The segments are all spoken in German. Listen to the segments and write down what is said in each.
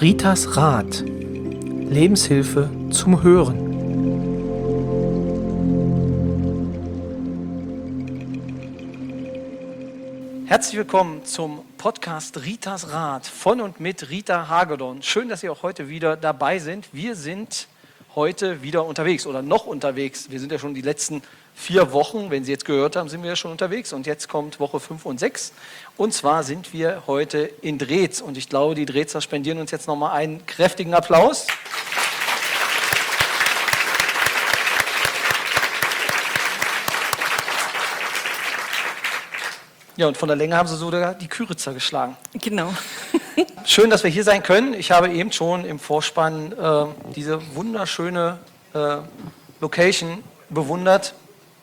Ritas Rat. Lebenshilfe zum Hören. Herzlich willkommen zum Podcast Ritas Rat von und mit Rita Hagedorn. Schön, dass Sie auch heute wieder dabei sind. Wir sind heute wieder unterwegs oder noch unterwegs. Wir sind ja schon die letzten 4 Wochen, wenn Sie jetzt gehört haben, sind wir ja schon unterwegs und jetzt kommt Woche 5 und 6. Und zwar sind wir heute in Drehz und ich glaube, die Drehzer spendieren uns jetzt nochmal einen kräftigen Applaus. Ja, und von der Länge haben sie sogar die Kyritzer geschlagen. Genau. Schön, dass wir hier sein können. Ich habe eben schon im Vorspann diese wunderschöne Location bewundert.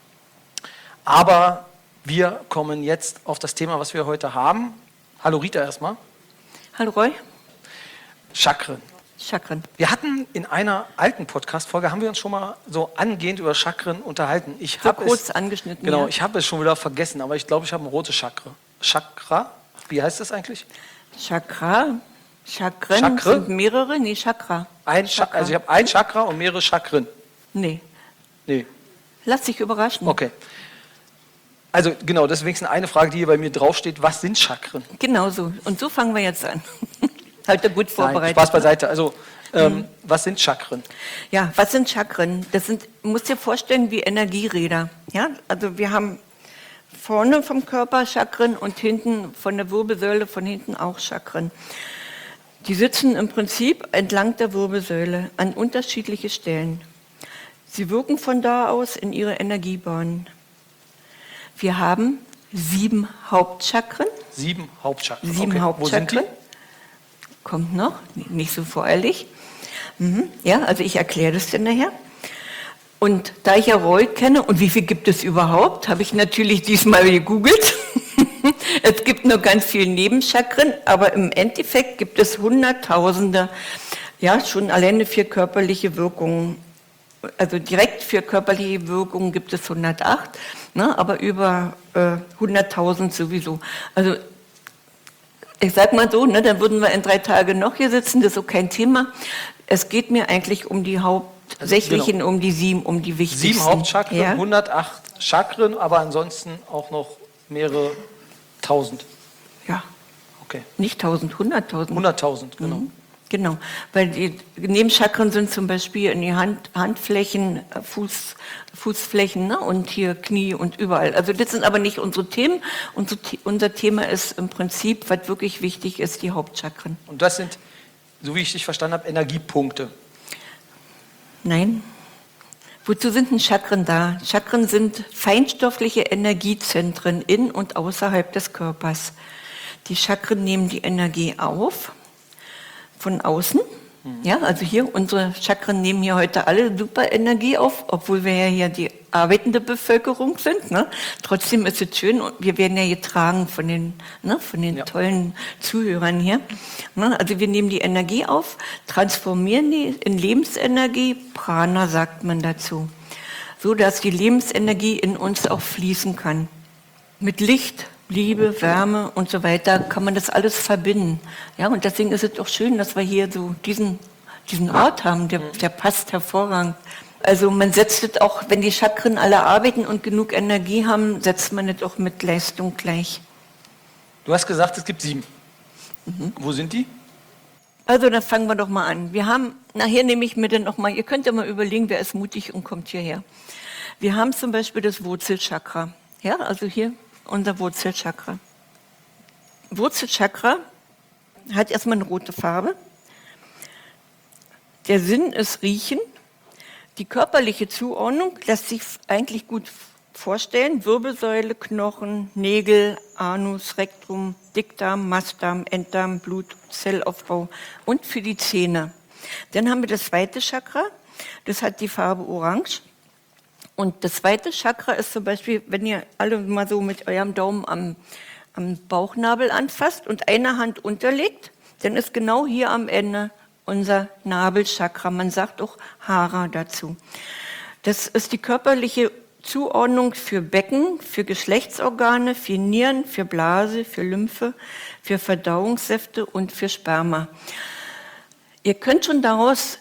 Aber wir kommen jetzt auf das Thema, was wir heute haben. Hallo Rita erstmal. Hallo Roy. Chakren. Chakren. Wir hatten in einer alten Podcast-Folge, haben wir uns schon mal so angehend über Chakren unterhalten. Ich habe kurz angeschnitten. Genau, ja. ich habe es schon wieder vergessen, aber ich glaube, ich habe ein rotes Chakra. Chakra? Wie heißt das eigentlich? Chakra. Chakren Chakre? sind mehrere? Nee, Chakra. Chakra. Also ich habe ein Chakra und mehrere Chakren. Nee. Nee. Lass dich überraschen. Okay. Also genau, deswegen ist eine Frage, die hier bei mir draufsteht. Was sind Chakren? Genau so. Und so fangen wir jetzt an. Halt gut vorbereitet. Nein, Spaß beiseite. Also, was sind Chakren? Ja, was sind Chakren? Das sind, musst dir vorstellen, wie Energieräder. Ja? Also wir haben vorne vom Körper Chakren und hinten von der Wirbelsäule von hinten auch Chakren. Die sitzen im Prinzip entlang der Wirbelsäule an unterschiedliche Stellen. Sie wirken von da aus in ihre Energiebahnen. Wir haben 7 Hauptchakren. 7 Hauptchakren. 7 okay. Hauptchakren. Wo sind die? Kommt noch, nicht so voreilig. Ja, also ich erkläre das dir nachher. Und da ich ja Roy kenne, und wie viel gibt es überhaupt, habe ich natürlich diesmal gegoogelt. Es gibt nur ganz viele Nebenchakren, aber im Endeffekt gibt es Hunderttausende, ja, schon alleine für körperliche Wirkungen. Also direkt für körperliche Wirkungen gibt es 108, ne, aber über 100.000 sowieso. Also ich sag mal so, ne, dann würden wir in 3 Tagen noch hier sitzen, das ist so kein Thema. Es geht mir eigentlich um die hauptsächlichen, genau. um die 7, um die wichtigsten. 7 Hauptchakren, ja? 108 Chakren, aber ansonsten auch noch mehrere tausend. Ja, Okay. nicht 1000, 100.000. 100.000, genau. Genau, weil die Nebenchakren sind zum Beispiel in die Handflächen, Fußflächen, ne? Und hier Knie und überall. Also das sind aber nicht unsere Themen. Unser Thema ist im Prinzip, was wirklich wichtig ist, die Hauptchakren. Und das sind, so wie ich dich verstanden habe, Energiepunkte. Nein. Wozu sind denn Chakren da? Chakren sind feinstoffliche Energiezentren in und außerhalb des Körpers. Die Chakren nehmen die Energie auf. Von außen, ja, also hier, unsere Chakren nehmen hier heute alle super Energie auf, obwohl wir ja hier die arbeitende Bevölkerung sind, ne? Trotzdem ist es schön und wir werden ja getragen von den ja. Tollen Zuhörern hier. Ne? Also wir nehmen die Energie auf, transformieren die in Lebensenergie, Prana sagt man dazu, so dass die Lebensenergie in uns auch fließen kann. Mit Licht, Liebe, Wärme und so weiter kann man das alles verbinden. Ja, und deswegen ist es doch schön, dass wir hier so diesen Ort haben, der passt hervorragend. Also man setzt es auch, wenn die Chakren alle arbeiten und genug Energie haben, setzt man es auch mit Leistung gleich. Du hast gesagt, es gibt 7. Wo sind die? Also dann fangen wir doch mal an. Wir haben, nachher nehme ich mir dann noch mal, ihr könnt ja mal überlegen, wer ist mutig und kommt hierher. Wir haben zum Beispiel das Wurzelchakra. Ja, also hier unser Wurzelchakra. Wurzelchakra hat erstmal eine rote Farbe. Der Sinn ist Riechen. Die körperliche Zuordnung lässt sich eigentlich gut vorstellen. Wirbelsäule, Knochen, Nägel, Anus, Rektum, Dickdarm, Mastdarm, Enddarm, Blut, Zellaufbau und für die Zähne. Dann haben wir das zweite Chakra. Das hat die Farbe Orange. Und das zweite Chakra ist zum Beispiel, wenn ihr alle mal so mit eurem Daumen am Bauchnabel anfasst und eine Hand unterlegt, dann ist genau hier am Ende unser Nabelchakra. Man sagt auch Hara dazu. Das ist die körperliche Zuordnung für Becken, für Geschlechtsorgane, für Nieren, für Blase, für Lymphe, für Verdauungssäfte und für Sperma. ihr könnt schon daraus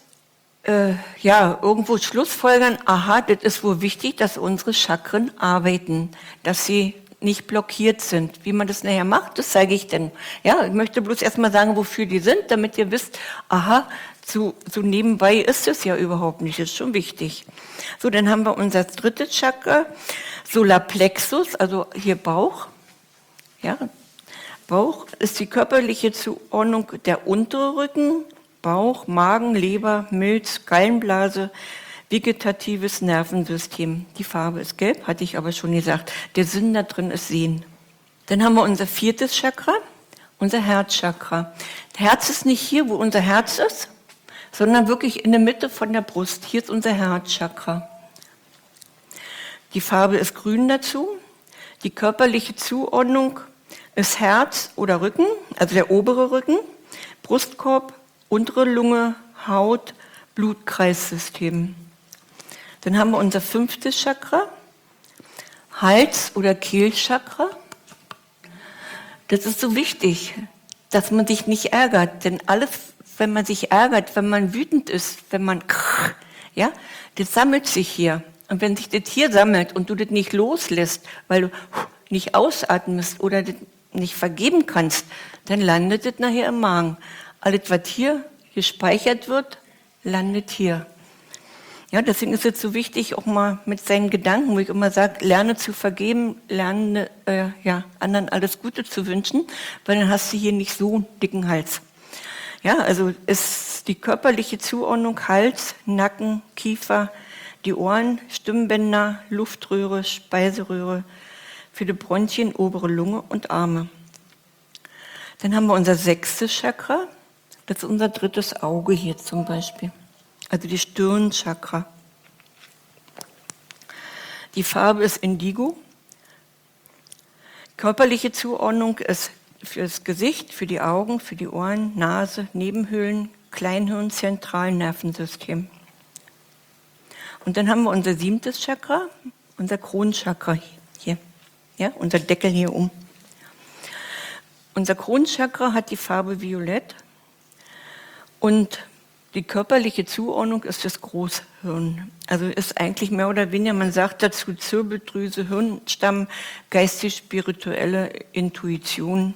irgendwo schlussfolgern, aha, das ist wohl wichtig, dass unsere Chakren arbeiten, dass sie nicht blockiert sind. Wie man das nachher macht, das zeige ich dann. Ja, ich möchte bloß erstmal sagen, wofür die sind, damit ihr wisst, aha, so nebenbei ist es ja überhaupt nicht, ist schon wichtig. So, dann haben wir unser drittes Chakra, Solarplexus, also hier Bauch. Ja, Bauch ist die körperliche Zuordnung der untere Rücken, Bauch, Magen, Leber, Milz, Gallenblase, vegetatives Nervensystem. Die Farbe ist gelb, hatte ich aber schon gesagt. Der Sinn da drin ist Sehen. Dann haben wir unser viertes Chakra, unser Herzchakra. Das Herz ist nicht hier, wo unser Herz ist, sondern wirklich in der Mitte von der Brust. Hier ist unser Herzchakra. Die Farbe ist grün dazu. Die körperliche Zuordnung ist Herz oder Rücken, also der obere Rücken, Brustkorb, untere Lunge, Haut, Blutkreissystem. Dann haben wir unser fünftes Chakra, Hals- oder Kehlchakra. Das ist so wichtig, dass man sich nicht ärgert, denn alles, wenn man sich ärgert, wenn man wütend ist, wenn man, ja, das sammelt sich hier. Und wenn sich das hier sammelt und du das nicht loslässt, weil du nicht ausatmest oder das nicht vergeben kannst, dann landet das nachher im Magen. Alles, was hier gespeichert wird, landet hier. Ja, deswegen ist es so wichtig, auch mal mit seinen Gedanken, wo ich immer sage, lerne zu vergeben, lerne anderen alles Gute zu wünschen, weil dann hast du hier nicht so einen dicken Hals. Ja, also ist die körperliche Zuordnung Hals, Nacken, Kiefer, die Ohren, Stimmbänder, Luftröhre, Speiseröhre, für die Bronchien, obere Lunge und Arme. Dann haben wir unser sechstes Chakra, das ist unser drittes Auge hier zum Beispiel, also die Stirnchakra. Die Farbe ist Indigo. Körperliche Zuordnung ist für das Gesicht, für die Augen, für die Ohren, Nase, Nebenhöhlen, Kleinhirn, Zentralnervensystem. Und dann haben wir unser siebtes Chakra, unser Kronchakra hier, ja, unser Deckel hier um. Unser Kronchakra hat die Farbe Violett und die körperliche Zuordnung ist das Großhirn. Also ist eigentlich mehr oder weniger, man sagt dazu Zirbeldrüse, Hirnstamm, geistig-spirituelle Intuition.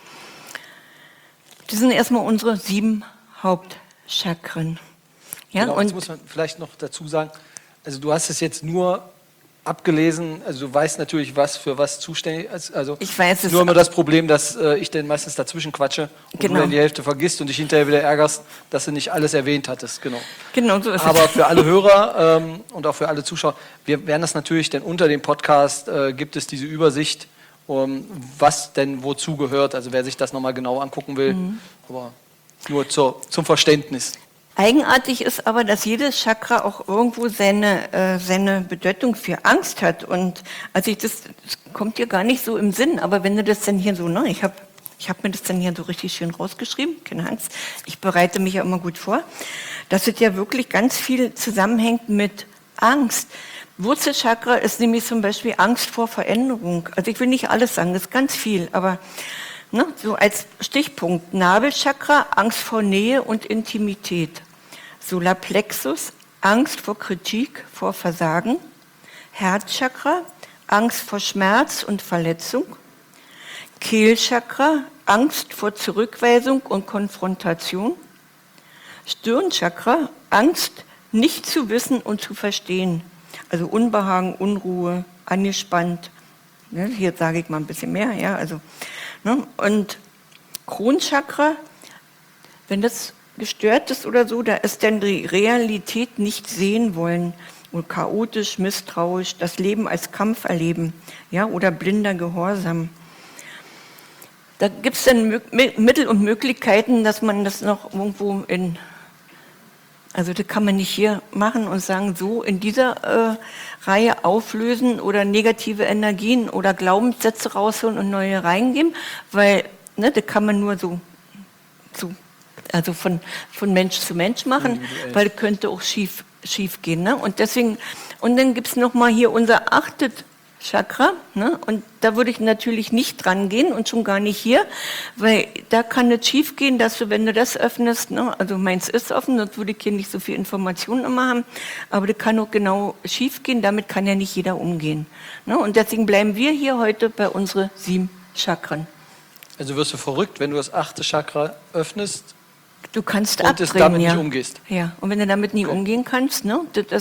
Das sind erstmal unsere 7 Hauptchakren. Ja, genau, jetzt muss man vielleicht noch dazu sagen, also du hast es jetzt nur abgelesen, also du weißt natürlich, was für was zuständig ist. Also ich weiß es. Nur immer das Problem, dass ich dann meistens dazwischen quatsche und du dann die Hälfte vergisst und dich hinterher wieder ärgerst, dass du nicht alles erwähnt hattest. Genau so ist es. Aber für alle Hörer und auch für alle Zuschauer, wir werden das natürlich, denn unter dem Podcast gibt es diese Übersicht, was denn wozu gehört. Also wer sich das nochmal genau angucken will, aber nur zum Verständnis. Eigenartig ist aber, dass jedes Chakra auch irgendwo seine Bedeutung für Angst hat. Und also das kommt dir gar nicht so im Sinn, aber wenn du das dann hier so, ne, ich hab mir das dann hier so richtig schön rausgeschrieben, keine Angst, ich bereite mich ja immer gut vor, dass es ja wirklich ganz viel zusammenhängt mit Angst. Wurzelchakra ist nämlich zum Beispiel Angst vor Veränderung. Also ich will nicht alles sagen, das ist ganz viel, aber ne, so als Stichpunkt, Nabelchakra, Angst vor Nähe und Intimität. Solarplexus, Angst vor Kritik, vor Versagen. Herzchakra, Angst vor Schmerz und Verletzung. Kehlchakra, Angst vor Zurückweisung und Konfrontation. Stirnchakra, Angst, nicht zu wissen und zu verstehen. Also Unbehagen, Unruhe, angespannt. Ne, hier sage ich mal ein bisschen mehr, ja, also. Ne, und Kronchakra, wenn das gestört ist oder so, da ist dann die Realität nicht sehen wollen und chaotisch, misstrauisch, das Leben als Kampf erleben, ja, oder blinder Gehorsam. Da gibt es dann Mittel und Möglichkeiten, dass man das noch irgendwo also das kann man nicht hier machen und sagen, so in dieser Reihe auflösen oder negative Energien oder Glaubenssätze rausholen und neue reingeben, weil ne, das kann man nur so also von Mensch zu Mensch machen, weil das könnte auch schief gehen. Ne? Und deswegen, und dann gibt es nochmal hier unser 8. Chakra, ne? Und da würde ich natürlich nicht dran gehen und schon gar nicht hier, weil da kann es schief gehen, dass du, wenn du das öffnest, ne? Also meins ist offen, sonst würde ich hier nicht so viel Informationen immer haben, aber das kann auch genau schief gehen, damit kann ja nicht jeder umgehen. Ne? Und deswegen bleiben wir hier heute bei unseren 7 Chakren. Also wirst du verrückt, wenn du das 8. Chakra öffnest Du kannst und abdrehen, es damit ja. nicht umgehst. Ja, und wenn du damit nie umgehen kannst, ne?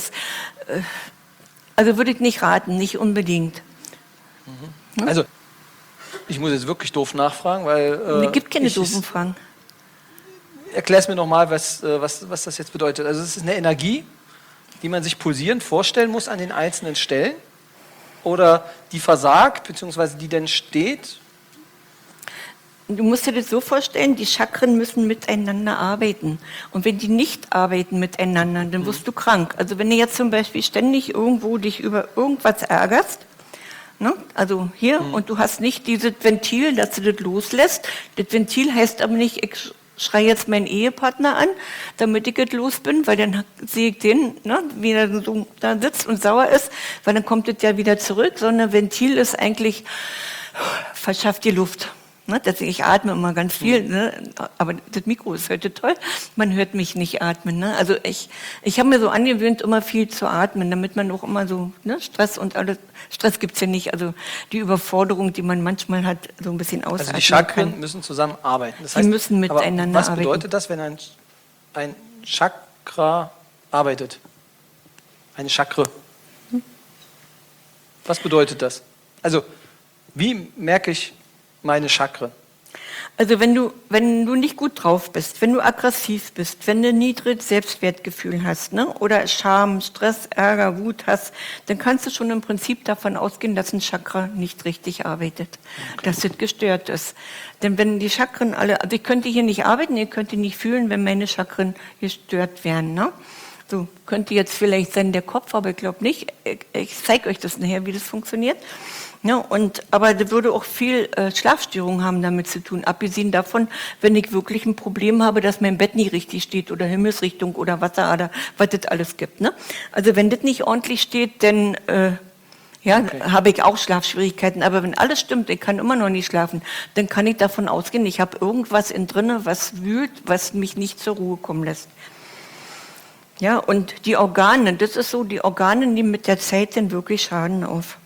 Also würde ich nicht raten, nicht unbedingt. Also, ich muss jetzt wirklich doof nachfragen, weil... Es gibt keine doofen Fragen. Erklär es mir nochmal, was das jetzt bedeutet. Also es ist eine Energie, die man sich pulsierend vorstellen muss an den einzelnen Stellen oder die versagt, beziehungsweise die dann steht. Du musst dir das so vorstellen, die Chakren müssen miteinander arbeiten. Und wenn die nicht arbeiten miteinander, dann wirst du krank. Also wenn du jetzt zum Beispiel ständig irgendwo dich über irgendwas ärgerst, ne? Also hier, und du hast nicht dieses Ventil, dass du das loslässt. Das Ventil heißt aber nicht, ich schreie jetzt meinen Ehepartner an, damit ich es los bin, weil dann sehe ich den, ne, wie er so da sitzt und sauer ist, weil dann kommt es ja wieder zurück, sondern Ventil ist eigentlich, verschafft die Luft. Ne, deswegen, ich atme immer ganz viel, ne, aber das Mikro ist heute toll, man hört mich nicht atmen. Ne? Also ich habe mir so angewöhnt, immer viel zu atmen, damit man auch immer so, ne, Stress und alles, Stress gibt es ja nicht, also die Überforderung, die man manchmal hat, so ein bisschen ausatmen Also die Chakren kann. müssen zusammenarbeiten. Das Die heißt, müssen miteinander was bedeutet arbeiten. das, wenn ein Chakra arbeitet? Eine Chakre. Was bedeutet das? Also, wie merke ich meine Chakren? Also wenn du nicht gut drauf bist, wenn du aggressiv bist, wenn du niedriges Selbstwertgefühl hast, ne, oder Scham, Stress, Ärger, Wut hast, dann kannst du schon im Prinzip davon ausgehen, dass ein Chakra nicht richtig arbeitet, dass es gestört ist. Denn wenn die Chakren alle, also ich könnte hier nicht arbeiten, ihr könnt nicht fühlen, wenn meine Chakren gestört wären, ne? So könnte jetzt vielleicht sein der Kopf, aber ich glaube nicht. Ich zeige euch das nachher, wie das funktioniert. Ja, aber das würde auch viel Schlafstörungen haben damit zu tun, abgesehen davon, wenn ich wirklich ein Problem habe, dass mein Bett nie richtig steht oder Himmelsrichtung oder Wasserader, was das alles gibt. Ne? Also wenn das nicht ordentlich steht, dann habe ich auch Schlafschwierigkeiten. Aber wenn alles stimmt, ich kann immer noch nicht schlafen, dann kann ich davon ausgehen, ich habe irgendwas in drinne, was wühlt, was mich nicht zur Ruhe kommen lässt. Ja, und die Organe, das ist so, die Organe nehmen mit der Zeit dann wirklich Schaden auf.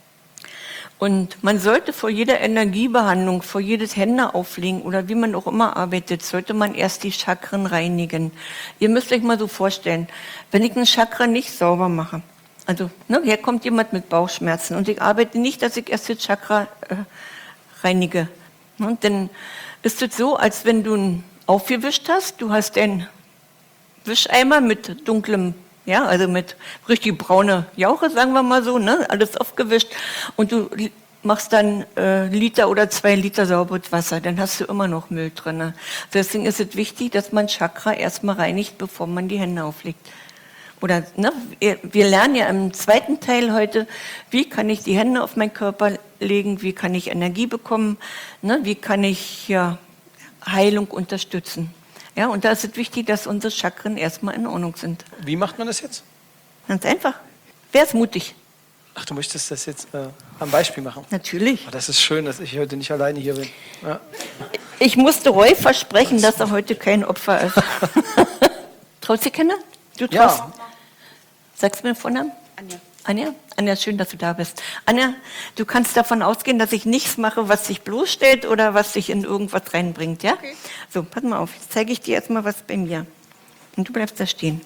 Und man sollte vor jeder Energiebehandlung, vor jedes Hände auflegen oder wie man auch immer arbeitet, sollte man erst die Chakren reinigen. Ihr müsst euch mal so vorstellen, wenn ich ein Chakra nicht sauber mache, also ne, hier kommt jemand mit Bauchschmerzen und ich arbeite nicht, dass ich erst das Chakra reinige. Und dann ist es so, als wenn du ihn aufgewischt hast, du hast einen Wischeimer mit dunklem, ja, also mit richtig braune Jauche, sagen wir mal so, ne, alles aufgewischt und du machst dann Liter oder 2 Liter sauberes Wasser, dann hast du immer noch Müll drin. Deswegen ist es wichtig, dass man Chakra erstmal reinigt, bevor man die Hände auflegt. Oder, ne, wir lernen ja im zweiten Teil heute, wie kann ich die Hände auf meinen Körper legen, wie kann ich Energie bekommen, ne, wie kann ich ja, Heilung unterstützen. Ja, und da ist es wichtig, dass unsere Chakren erstmal in Ordnung sind. Wie macht man das jetzt? Ganz einfach. Wer ist mutig? Ach, du möchtest das jetzt am Beispiel machen? Natürlich. Oh, das ist schön, dass ich heute nicht alleine hier bin. Ja. Ich musste Roy versprechen, dass er heute kein Opfer ist. Traust du Kinder? Du traust? Ja. Sagst du mir Vornamen? Anja. Anja? Anja, schön, dass du da bist. Anja, du kannst davon ausgehen, dass ich nichts mache, was dich bloßstellt oder was dich in irgendwas reinbringt, ja? Okay. So, pass mal auf. Jetzt zeige ich dir erstmal was bei mir. Und du bleibst da stehen.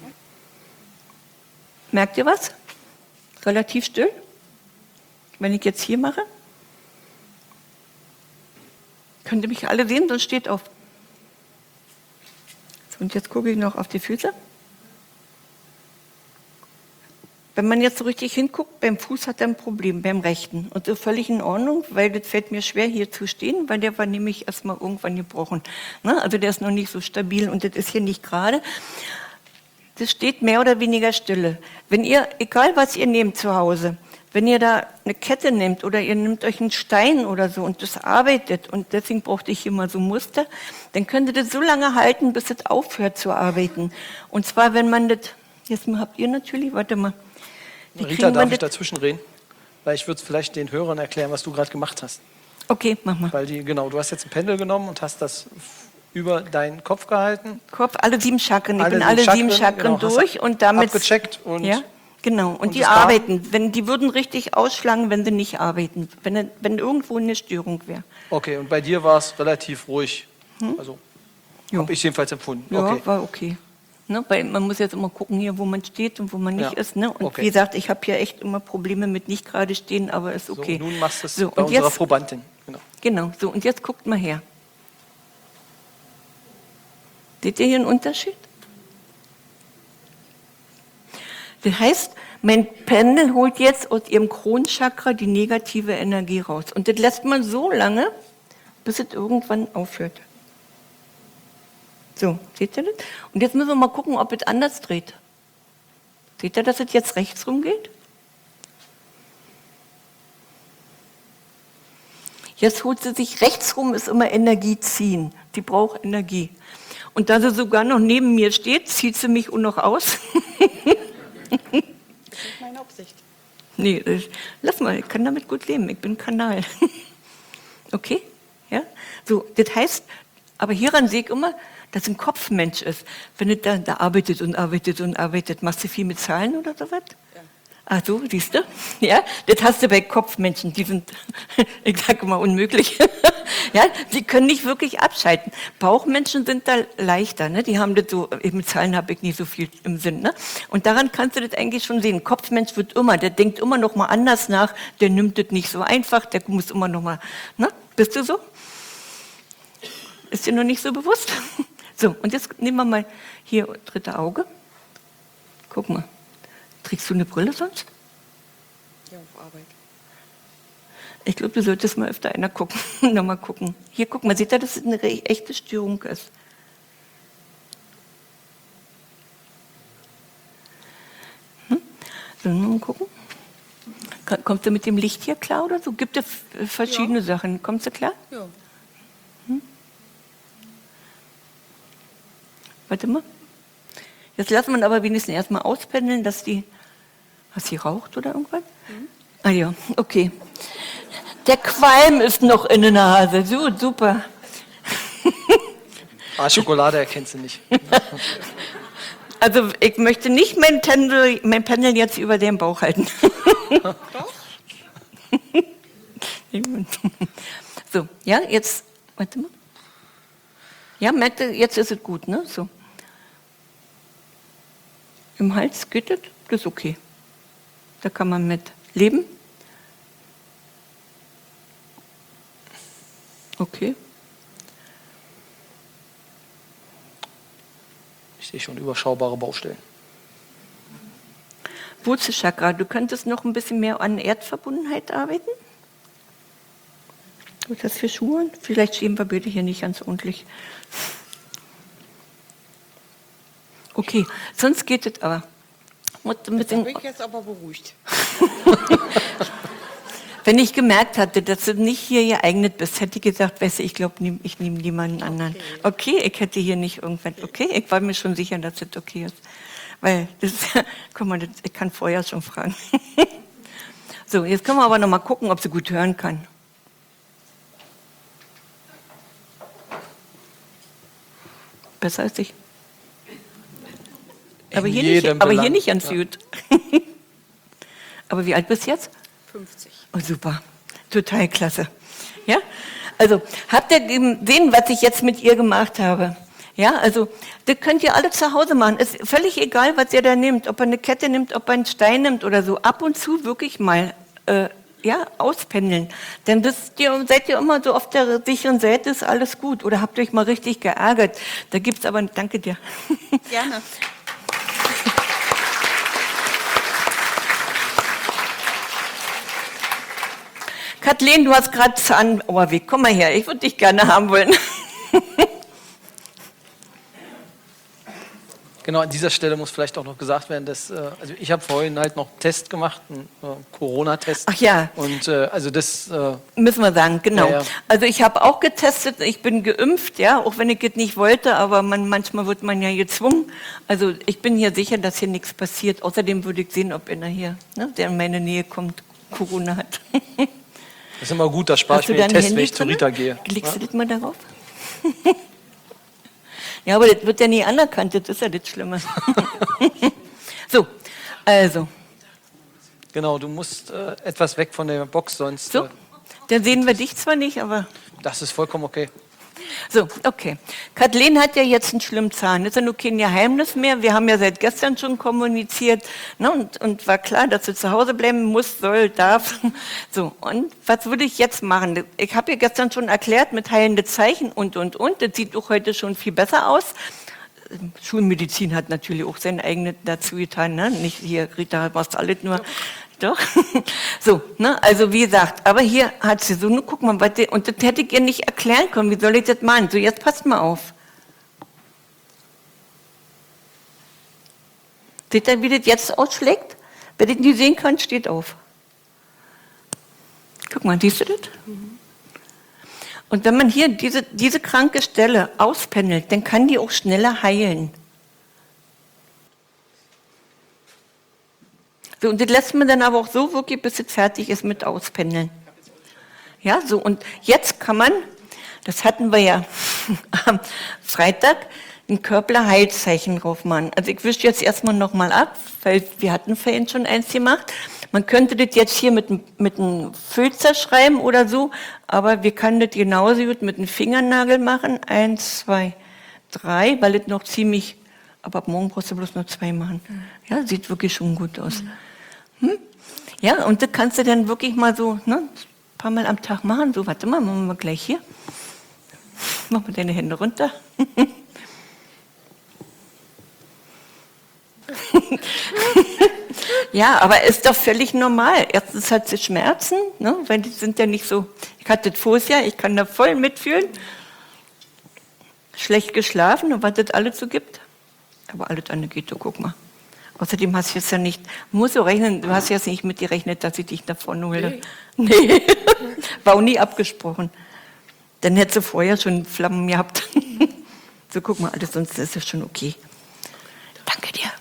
Merkt ihr was? Relativ still. Wenn ich jetzt hier mache, könnt ihr mich alle sehen, sonst steht auf. So, und jetzt gucke ich noch auf die Füße. Wenn man jetzt so richtig hinguckt, beim Fuß hat er ein Problem, beim rechten. Und so völlig in Ordnung, weil das fällt mir schwer, hier zu stehen, weil der war nämlich erstmal irgendwann gebrochen. Ne? Also der ist noch nicht so stabil und das ist hier nicht gerade. Das steht mehr oder weniger stille. Wenn ihr, egal was ihr nehmt zu Hause, wenn ihr da eine Kette nehmt oder ihr nehmt euch einen Stein oder so und das arbeitet, und deswegen brauchte ich hier mal so ein Muster, dann könnt ihr das so lange halten, bis es aufhört zu arbeiten. Und zwar, wenn man das, jetzt habt ihr natürlich, warte mal, Rita, darf ich dazwischen reden? weil ich würde vielleicht den Hörern erklären, was du gerade gemacht hast. Okay, mach mal. Weil du hast jetzt ein Pendel genommen und hast das über deinen Kopf gehalten. Kopf, alle 7 Chakren. Ich bin alle 7 Chakren genau, durch und damit. Abgecheckt und. Ja, genau. Und die das war- arbeiten. Die würden richtig ausschlagen, wenn sie nicht arbeiten. Wenn irgendwo eine Störung wäre. Okay, und bei dir war es relativ ruhig. Also habe ich jedenfalls empfunden. Ja, Okay. war okay. Ne, weil man muss jetzt immer gucken, hier, wo man steht und wo man nicht Ja, ist. Ne? Und okay. wie gesagt, ich habe hier echt immer Probleme mit nicht gerade stehen, aber ist okay. So, nun machst du es So, bei und unserer jetzt, Probandin. Genau. genau, so, und jetzt guckt mal her. Seht ihr hier einen Unterschied? Das heißt, mein Pendel holt jetzt aus ihrem Kronchakra die negative Energie raus. Und das lässt man so lange, bis es irgendwann aufhört. So, seht ihr das? Und jetzt müssen wir mal gucken, ob es anders dreht. Seht ihr, dass es jetzt rechts rum geht? Jetzt holt sie sich rechts rum, ist immer Energie ziehen. Die braucht Energie. Und da sie sogar noch neben mir steht, zieht sie mich auch noch aus. Das ist meine Absicht. Nee, lass mal, ich kann damit gut leben. Ich bin Kanal. Okay? Ja? So, das heißt, aber hieran sehe ich immer, dass ein Kopfmensch ist. Wenn es da arbeitet und arbeitet und arbeitet, machst du viel mit Zahlen oder sowas? Ja. Ach so, siehst du? Ja, das hast du bei Kopfmenschen, die sind, ich sage mal, unmöglich. Ja, die können nicht wirklich abschalten. Bauchmenschen sind da leichter, ne? Die haben das so, mit Zahlen habe ich nicht so viel im Sinn, ne? Und daran kannst du das eigentlich schon sehen. Kopfmensch wird immer, der denkt immer noch mal anders nach, der nimmt das nicht so einfach, der muss immer noch mal, ne? Bist du so? Ist dir noch nicht so bewusst? So, und jetzt nehmen wir mal hier dritte Auge. Guck mal. Trägst du eine Brille sonst? Ja, auf Arbeit. Ich glaube, du solltest mal öfter einer gucken. Nochmal gucken. Hier, guck mal, seht ihr, dass es eine echte Störung ist. So, mal gucken. Kommst du mit dem Licht hier klar oder so? Gibt es verschiedene Sachen. Kommst du klar? Ja. Warte mal. Jetzt lassen wir aber wenigstens erstmal auspendeln, dass die. Hast sie raucht oder irgendwas? Ah ja, okay. Der Qualm ist noch in der Nase. So, super. Schokolade erkennst du nicht. Also ich möchte nicht mein Pendel jetzt über den Bauch halten. Doch? So, ja, jetzt, warte mal. Ja, merkt ihr, jetzt ist es gut, ne? So. Im Hals geht das? Das ist okay. Da kann man mit leben. Okay. Ich sehe schon überschaubare Baustellen. Wurzelchakra, du könntest noch ein bisschen mehr an Erdverbundenheit arbeiten? Was ist das für Schuhe? Vielleicht stehen wir beide hier nicht ganz ordentlich. Okay, sonst geht es aber. Mit Da den, bin ich jetzt aber beruhigt. wenn ich gemerkt hatte, dass du nicht hier geeignet bist, hätte ich gesagt, weißt du, ich glaube, ich nehme niemanden anderen. Okay, ich hätte hier nicht irgendwann, okay, ich war mir schon sicher, dass das okay ist. Weil, das, guck mal, ich kann vorher schon fragen. So, jetzt können wir aber noch mal gucken, ob sie gut hören kann. Besser als ich. Aber In hier jedem nicht, aber hier Belang. nicht ganz Ja. gut. Aber wie alt bist du jetzt? 50. Oh, super. Total klasse. Ja? Also, habt ihr gesehen, was ich jetzt mit ihr gemacht habe? Ja, also, das könnt ihr alle zu Hause machen. Ist völlig egal, was ihr da nehmt. Ob ihr eine Kette nimmt, ob ihr einen Stein nimmt oder so. Ab und zu wirklich mal, auspendeln. Denn seid ihr immer so auf der sicheren Seite, ist alles gut. Oder habt ihr euch mal richtig geärgert. Da gibt's aber, danke dir. Gerne. Kathleen, du hast gerade Zahnohrweg. Komm mal her, ich würde dich gerne haben wollen. Genau, an dieser Stelle muss vielleicht auch noch gesagt werden, dass, also ich habe vorhin halt noch einen Test gemacht, einen Corona-Test. Ach ja. Und also das, Müssen wir sagen, genau. Ja, ja. Also ich habe auch getestet, ich bin geimpft, ja, auch wenn ich es nicht wollte, aber manchmal wird man ja gezwungen. Also ich bin hier sicher, dass hier nichts passiert. Außerdem würde ich sehen, ob einer hier, ne, der in meine Nähe kommt, Corona hat. Das ist immer gut, da spare ich Hast du mir den dein Test, wenn Handy ich zu drin? Rita gehe. Legst du das mal darauf? Ja, aber das wird ja nie anerkannt, das ist ja das Schlimme. So, also, Genau, du musst etwas weg von der Box, sonst so. Da sehen wir dich zwar nicht, aber... das ist vollkommen okay. So, okay. Kathleen hat ja jetzt einen schlimmen Zahn. Das ist ja nur kein Geheimnis mehr. Wir haben ja seit gestern schon kommuniziert, ne, und war klar, dass sie zu Hause bleiben muss, soll, darf. So, und was würde ich jetzt machen? Ich habe ja gestern schon erklärt mit heilende Zeichen und. Das sieht auch heute schon viel besser aus. Schulmedizin hat natürlich auch sein eigenes dazu getan. Ne? Nicht hier, Rita, machst alles nur... Doch. So, ne? Also wie gesagt, aber hier hat sie so, nun guck mal, und das hätte ich ihr nicht erklären können, wie soll ich das machen? So, jetzt passt mal auf. Seht ihr, wie das jetzt ausschlägt? Wer das nicht sehen kann, steht auf. Guck mal, siehst du das? Und wenn man hier diese kranke Stelle auspendelt, dann kann die auch schneller heilen. So, und das lässt man dann aber auch so wirklich, bis es fertig ist mit Auspendeln. Ja, so, und jetzt kann man, das hatten wir ja am Freitag, ein Körperheilzeichen drauf machen. Also ich wische jetzt erstmal nochmal ab, weil wir hatten vorhin schon eins gemacht. Man könnte das jetzt hier mit einem Filzer schreiben oder so, aber wir können das genauso gut mit einem Fingernagel machen. 1, 2, 3, weil das noch ziemlich, aber ab morgen brauchst du bloß noch 2 machen. Ja, sieht wirklich schon gut aus. Ja, und das kannst du dann wirklich mal so, ne, ein paar Mal am Tag machen. So, warte mal, machen wir mal gleich hier. Mach mal deine Hände runter. Ja, aber ist doch völlig normal. Erstens hat sie Schmerzen, ne, weil die sind ja nicht so, ich hatte das vorher, ich kann da voll mitfühlen. Schlecht geschlafen und was das alles so gibt. Aber alles andere geht, du guck mal. Außerdem hast du jetzt ja nicht, musst du rechnen, du hast jetzt nicht mitgerechnet, dass ich dich davon hole. Nee. War auch nie abgesprochen. Dann hättest du vorher schon Flammen gehabt. So, guck mal, alles sonst ist es schon okay. Danke dir.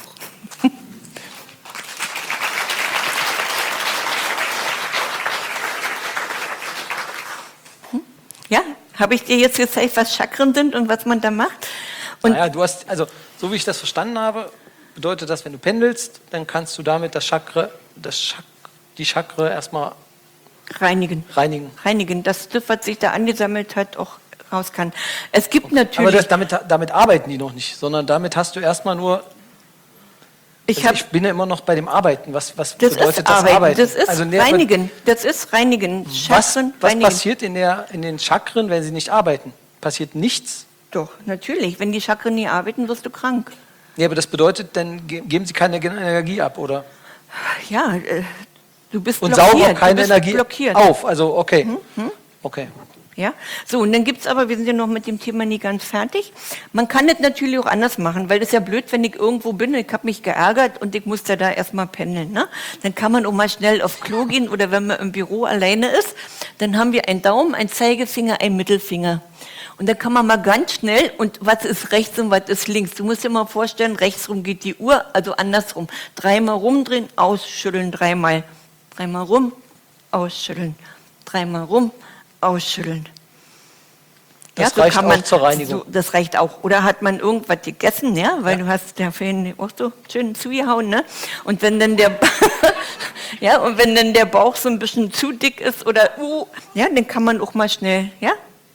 Ja, habe ich dir jetzt gezeigt, was Chakren sind und was man da macht? Und Naja, du hast, also so wie ich das verstanden habe, bedeutet das, wenn du pendelst, dann kannst du damit die Chakra erstmal reinigen. Reinigen, dass das, was sich da angesammelt hat, auch raus kann. Es gibt natürlich... Aber damit arbeiten die noch nicht, sondern damit hast du erstmal nur... Ich bin ja immer noch bei dem Arbeiten. Was bedeutet das Arbeiten? Das ist Reinigen. Das ist Reinigen. Chakren was passiert in den Chakren, wenn sie nicht arbeiten? Passiert nichts? Doch, natürlich. Wenn die Chakren nie arbeiten, wirst du krank. Ja, aber das bedeutet, dann geben sie keine Energie ab, oder? Ja, du bist und blockiert. Und saugen auch keine Energie blockiert. auf. Also, okay. Okay. Ja, so, und dann gibt es aber, wir sind ja noch mit dem Thema nie ganz fertig. Man kann das natürlich auch anders machen, weil das ist ja blöd, wenn ich irgendwo bin, ich habe mich geärgert und ich muss da erstmal pendeln. Ne? Dann kann man auch mal schnell auf Klo gehen oder wenn man im Büro alleine ist, dann haben wir einen Daumen, einen Zeigefinger, einen Mittelfinger. Und dann kann man mal ganz schnell, und was ist rechts und was ist links? Du musst dir mal vorstellen, rechts rum geht die Uhr, also andersrum. 3-mal rumdrehen, ausschütteln, 3-mal. 3-mal rum, ausschütteln. 3-mal rum, ausschütteln. Das ja, reicht auch zur Reinigung. So, das reicht auch. Oder hat man irgendwas gegessen, ja? Weil du hast ja vorhin auch so schön zugehauen, ne? Und wenn dann der ja, und wenn dann der Bauch so ein bisschen zu dick ist oder ja, dann kann man auch mal schnell, ja?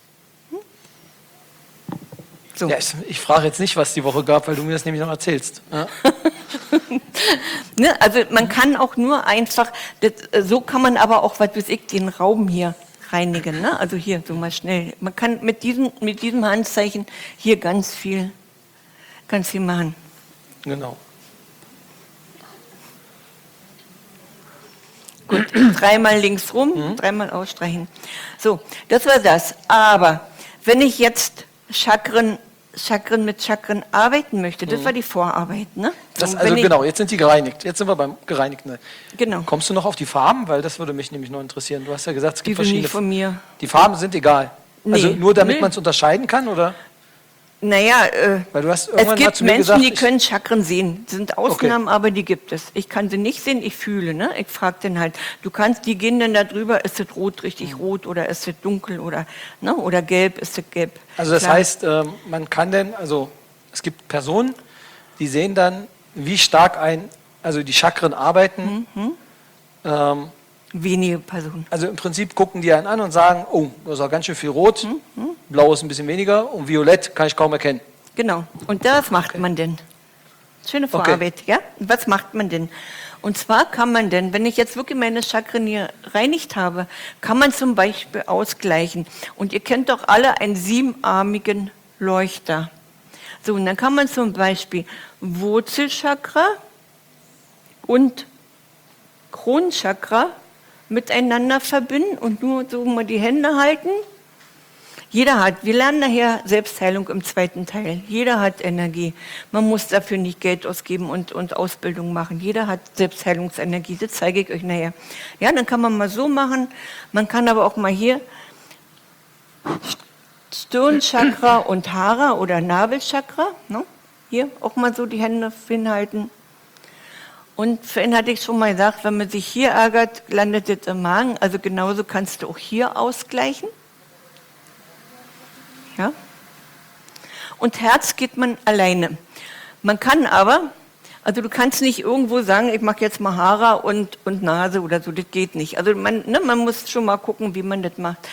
So. Ja, ich frage jetzt nicht, was die Woche gab, weil du mir das nämlich noch erzählst. Ja. Ne, also man kann auch nur einfach, so kann man aber auch, was weiß ich, den Raum hier reinigen. Ne? Also hier so mal schnell. Man kann mit diesem Handzeichen hier ganz viel machen. Genau. Gut, 3-mal links rum, 3-mal ausstreichen. So, das war das. Aber wenn ich jetzt Chakren mit Chakren arbeiten möchte, das war die Vorarbeit. Ne? Genau, jetzt sind die gereinigt. Jetzt sind wir beim Gereinigten. Genau. Kommst du noch auf die Farben? Weil das würde mich nämlich noch interessieren. Du hast ja gesagt, es gibt Die sind verschiedene. nicht von mir. Die Farben sind egal. Nee. Also nur damit man es unterscheiden kann, oder? Naja, Weil du hast es irgendwann mal gibt zu mir Menschen, gesagt, die können Chakren sehen. Das sind Ausnahmen, Okay. aber die gibt es. Ich kann sie nicht sehen, ich fühle. Ne? Ich frage dann halt, die gehen dann da drüber, ist es rot, richtig rot oder ist es dunkel oder gelb, ist es gelb. also das Klar. heißt, man kann denn, also es gibt Personen, die sehen dann, wie stark also die Chakren arbeiten. Wenige Personen. Also im Prinzip gucken die einen an und sagen, oh, das ist auch ganz schön viel rot, blau ist ein bisschen weniger und violett kann ich kaum erkennen. Genau. Und das macht man denn. Schöne Vorarbeit, ja? Was macht man denn? Und zwar kann man denn, wenn ich jetzt wirklich meine Chakren hier reinigt habe, kann man zum Beispiel ausgleichen. Und ihr kennt doch alle einen siebenarmigen Leuchter. So, und dann kann man zum Beispiel Wurzelchakra und Kronchakra miteinander verbinden und nur so mal die Hände halten. Wir lernen nachher Selbstheilung im zweiten Teil. Jeder hat Energie. Man muss dafür nicht Geld ausgeben und Ausbildung machen. Jeder hat Selbstheilungsenergie. Das zeige ich euch nachher. Ja, dann kann man mal so machen. Man kann aber auch mal hier Stirnchakra und Hara oder Nabelchakra. Ne? Hier auch mal so die Hände hinhalten. Und vorhin hatte ich schon mal gesagt, wenn man sich hier ärgert, landet es im Magen. Also genauso kannst du auch hier ausgleichen. Ja? Und Herz geht man alleine. Man kann aber, also du kannst nicht irgendwo sagen, ich mache jetzt mal Hara und Nase oder so, das geht nicht. Also man muss schon mal gucken, wie man das macht.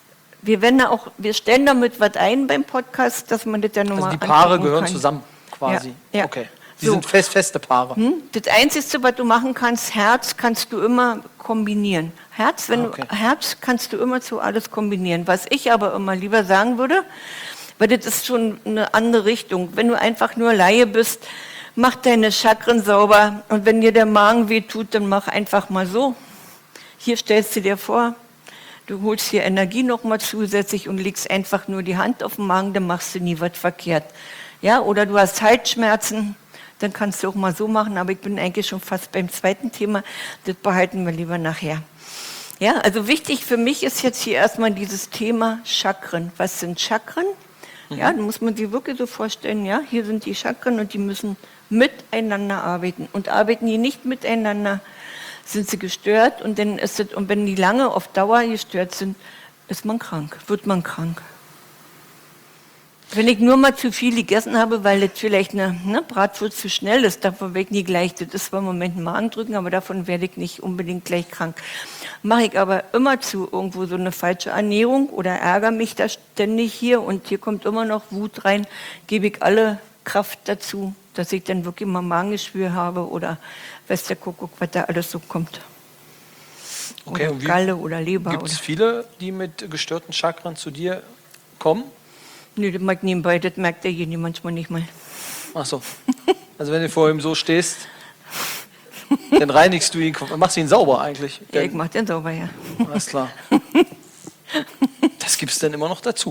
Wir stellen damit was ein beim Podcast, dass man das ja nochmal Also die Paare angucken gehören kann. zusammen quasi. Ja, ja. Okay. Die So. sind feste Paare. Das Einzige, was du machen kannst, Herz kannst du immer kombinieren. Herz kannst du immer zu alles kombinieren. Was ich aber immer lieber sagen würde, weil das ist schon eine andere Richtung. Wenn du einfach nur Laie bist, mach deine Chakren sauber und wenn dir der Magen weh tut, dann mach einfach mal so. Hier stellst du dir vor, du holst hier Energie nochmal zusätzlich und legst einfach nur die Hand auf den Magen, dann machst du nie was verkehrt. Ja, oder du hast Halsschmerzen, dann kannst du auch mal so machen, aber ich bin eigentlich schon fast beim zweiten Thema, das behalten wir lieber nachher. Ja, also wichtig für mich ist jetzt hier erstmal dieses Thema Chakren. Was sind Chakren? Ja, da muss man sich wirklich so vorstellen, ja, hier sind die Chakren und die müssen miteinander arbeiten. Und arbeiten die nicht miteinander, sind sie gestört und wenn die lange auf Dauer gestört sind, wird man krank. Wenn ich nur mal zu viel gegessen habe, weil das vielleicht eine Bratwurst zu schnell ist, davon werde ich nie gleich, das ist zwar im Moment ein Magendrücken, aber davon werde ich nicht unbedingt gleich krank. Mache ich aber immer zu irgendwo so eine falsche Ernährung oder ärgere mich da ständig hier und hier kommt immer noch Wut rein, gebe ich alle Kraft dazu, dass ich dann wirklich mal Magengeschwür habe oder weiß der Kuckuck, was da alles so kommt. Okay, oder Galle oder Leber. Gibt es viele, die mit gestörten Chakren zu dir kommen? Nee, das mag nebenbei, das merkt derjenige manchmal nicht mal. Ach so. Also wenn du vor ihm so stehst, dann reinigst du ihn, machst ihn sauber eigentlich. Ja, ich mach den sauber, ja. Alles klar. Das gibt es dann immer noch dazu.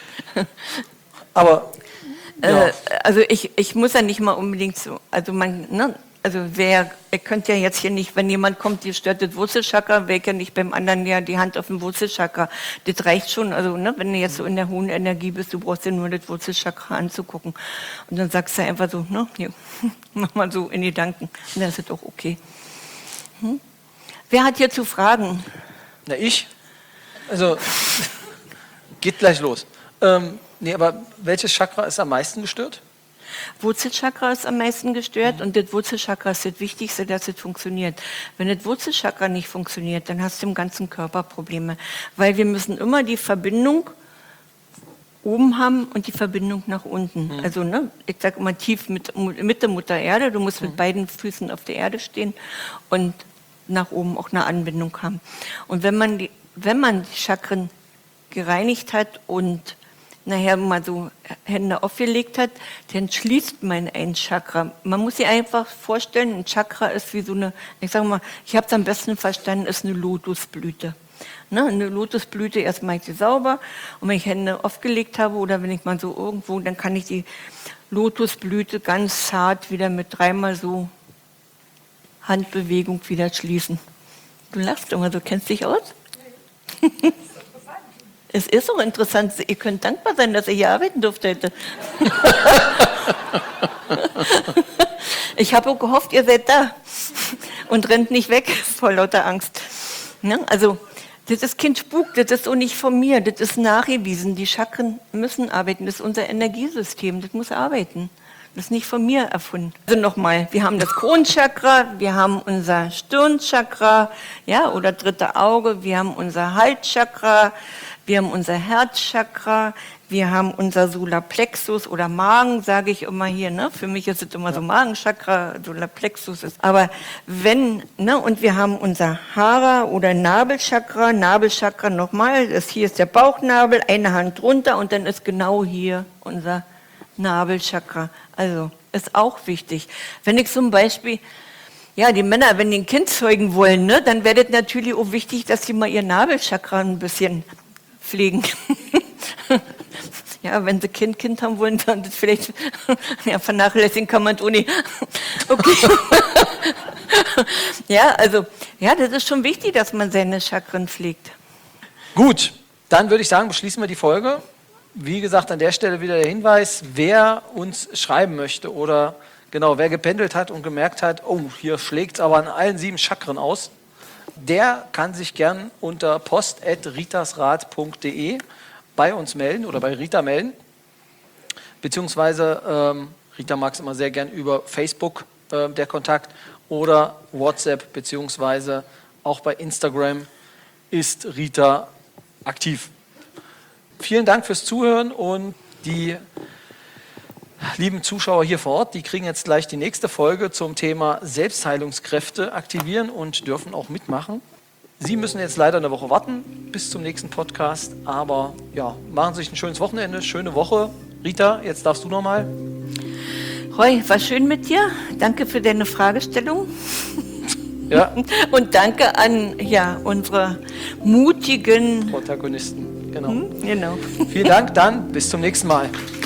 Aber ja. Also ich muss ja nicht mal unbedingt so, ihr könnt ja jetzt hier nicht, wenn jemand kommt, die stört das Wurzelchakra, wäre ja nicht beim anderen ja die Hand auf dem Wurzelchakra. Das reicht schon, also wenn du jetzt so in der hohen Energie bist, du brauchst dir nur das Wurzelchakra anzugucken. Und dann sagst du einfach so, hier, mach mal so in Gedanken. Und dann ist das auch okay. Wer hat hierzu Fragen? Na, ich? Also, geht gleich los. Nee, aber welches Chakra ist am meisten gestört? Wurzelchakra ist am meisten gestört und das Wurzelchakra ist das Wichtigste, dass es funktioniert. Wenn das Wurzelchakra nicht funktioniert, dann hast du im ganzen Körper Probleme, weil wir müssen immer die Verbindung oben haben und die Verbindung nach unten. Also ich sage immer tief mit der Mutter Erde, du musst mit beiden Füßen auf der Erde stehen und nach oben auch eine Anbindung haben. Und wenn man die Chakren gereinigt hat und nachher mal so Hände aufgelegt hat, dann schließt man ein Chakra. Man muss sich einfach vorstellen, ein Chakra ist wie so eine, ich sage mal, ich habe es am besten verstanden, ist eine Lotusblüte. Eine Lotusblüte, erst mache ich sie sauber und wenn ich Hände aufgelegt habe oder wenn ich mal so irgendwo, dann kann ich die Lotusblüte ganz zart wieder mit dreimal so Handbewegung wieder schließen. Du lachst immer so, kennst dich aus? Es ist auch interessant, ihr könnt dankbar sein, dass ihr hier arbeiten durfte heute. Ich habe auch gehofft, ihr seid da und rennt nicht weg vor lauter Angst. Ne? Also, das ist kein Spuk, das ist auch nicht von mir, das ist nachgewiesen. Die Chakren müssen arbeiten, das ist unser Energiesystem, das muss arbeiten. Das ist nicht von mir erfunden. Also nochmal, wir haben das Kronchakra, wir haben unser Stirnchakra, ja, oder dritte Auge, wir haben unser Halschakra, wir haben unser Herzchakra, wir haben unser Solarplexus oder Magen, sage ich immer hier, ne? Für mich ist es immer so Magenchakra, Solarplexus ist. Aber wenn, ne? Und wir haben unser Hara oder Nabelchakra, Nabelchakra nochmal, hier ist der Bauchnabel, eine Hand drunter und dann ist genau hier unser Nabelchakra. Also ist auch wichtig. Wenn ich zum Beispiel, ja, die Männer, wenn die ein Kind zeugen wollen, ne, dann wäre das natürlich auch wichtig, dass sie mal ihr Nabelchakra ein bisschen pflegen. Ja, wenn sie Kind haben wollen, dann das vielleicht, ja, vernachlässigen kann man es auch nicht. Okay. Ja, also, ja, das ist schon wichtig, dass man seine Chakren pflegt. Gut, dann würde ich sagen, beschließen wir die Folge. Wie gesagt, an der Stelle wieder der Hinweis, wer uns schreiben möchte oder genau, wer gependelt hat und gemerkt hat, oh, hier schlägt es aber an allen 7 Chakren aus, der kann sich gern unter post@ritasrat.de bei uns melden oder bei Rita melden. Beziehungsweise Rita mag es immer sehr gern über Facebook der Kontakt oder WhatsApp, beziehungsweise auch bei Instagram ist Rita aktiv. Vielen Dank fürs Zuhören und die lieben Zuschauer hier vor Ort, die kriegen jetzt gleich die nächste Folge zum Thema Selbstheilungskräfte aktivieren und dürfen auch mitmachen. Sie müssen jetzt leider eine Woche warten bis zum nächsten Podcast, aber ja, machen Sie sich ein schönes Wochenende, schöne Woche. Rita, jetzt darfst du nochmal. Roy, war schön mit dir. Danke für deine Fragestellung. Ja. Und danke an ja, unsere mutigen Protagonisten. Genau. Genau. Vielen Dank, dann bis zum nächsten Mal.